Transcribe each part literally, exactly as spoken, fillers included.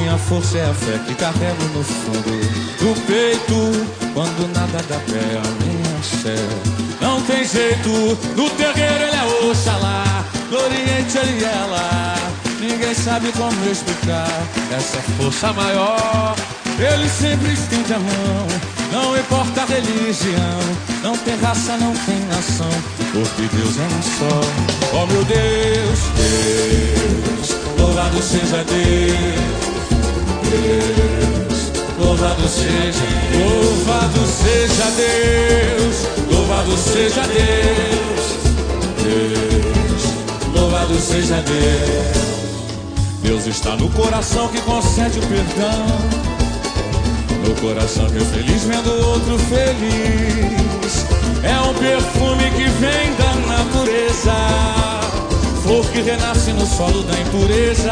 Minha força é a fé que carrego no fundo do peito. Quando nada dá pé a minha fé. Não tem jeito, no terreiro ele é Oxalá, no Oriente ele é lá. Ninguém sabe como explicar essa força maior. Ele sempre estende a mão, não importa a religião. Não tem raça, não tem nação, porque Deus é um só. Oh meu Deus, Deus, louvado seja Deus. Deus, louvado seja, louvado seja Deus. Louvado seja Deus. Deus, louvado seja Deus. Deus está no coração que concede o perdão. No coração que é feliz vendo o outro feliz. É um perfume que vem da natureza, flor que renasce no solo da impureza.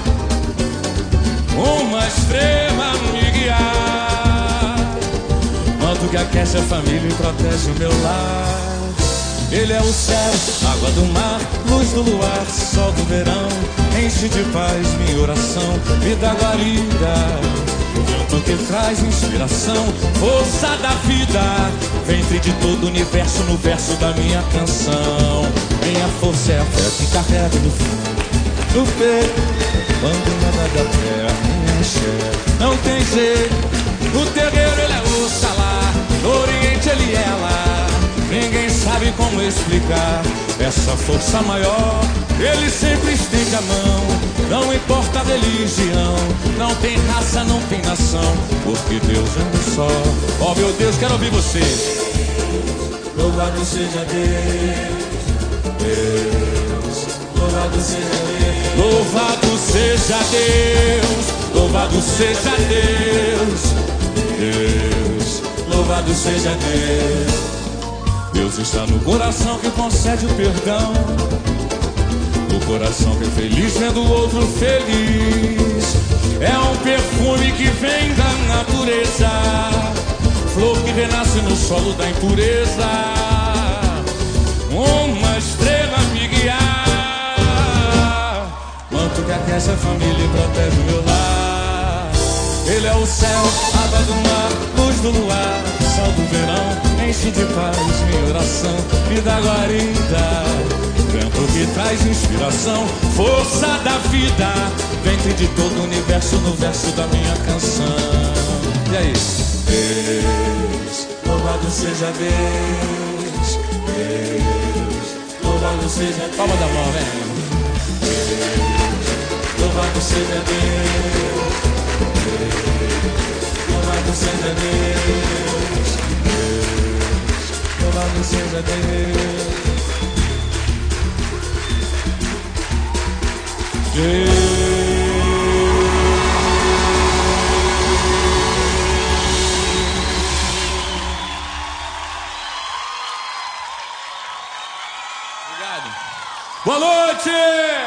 Uma estrela me guiar, manto que aquece a família e protege o meu lar. Ele é o céu, água do mar, luz do luar, sol do verão. Enche de paz minha oração, vida guarida. Vento que traz inspiração, força da vida, ventre de todo o universo no verso da minha canção. Minha força é a fé que carrega no fundo do peito. Quando nada dá pé a minha encher. Não tem jeito, no terreiro ele é Oxalá, no Oriente ele é lá. Ninguém sabe como explicar essa força maior. Ele sempre estende a mão, não importa a religião. Não tem raça, não tem nação, porque Deus é um só. Oh meu Deus, quero ouvir você. Louvado seja Deus. Deus, louvado seja Deus. Louvado seja Deus. Louvado seja Deus. Deus, louvado seja Deus. Deus está no coração que concede o perdão. No coração que é feliz vendo o outro feliz. É um perfume que vem da natureza, flor que renasce no solo da impureza. Uma estrela me guiar, manto que aquece a família e protege o meu lar. Ele é o céu, água do mar, luz do luar, sol do verão. Enche de paz minha oração, vida guarida. Vento que traz inspiração, força da vida, ventre de todo o universo no verso da minha canção. E aí? Deus, louvado seja Deus. Deus, louvado seja Deus. Palma da mão, vem. Deus, louvado seja Deus. Deus, louvado seja Deus. Deus, louvado seja Deus. Deus. Obrigado. Boa noite!